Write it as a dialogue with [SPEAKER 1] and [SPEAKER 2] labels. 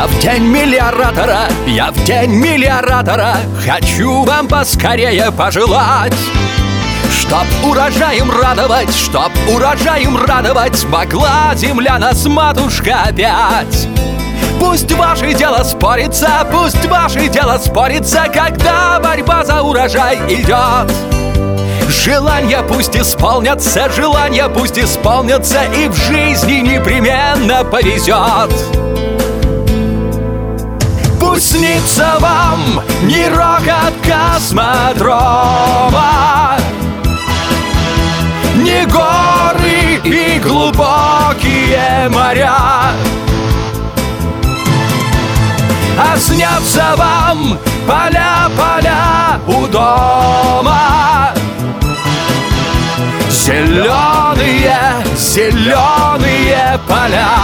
[SPEAKER 1] Я в день миллиардера, я в день миллиардера хочу вам поскорее пожелать, чтоб урожаем радовать могла земля нас, матушка, опять. Пусть ваше дело спорится, когда борьба за урожай идет. Желания пусть исполнятся, и в жизни непременно повезет. Пусть снится вам не рокот космодрома, не горы и глубокие моря, а снятся вам поля у дома. Зеленые поля.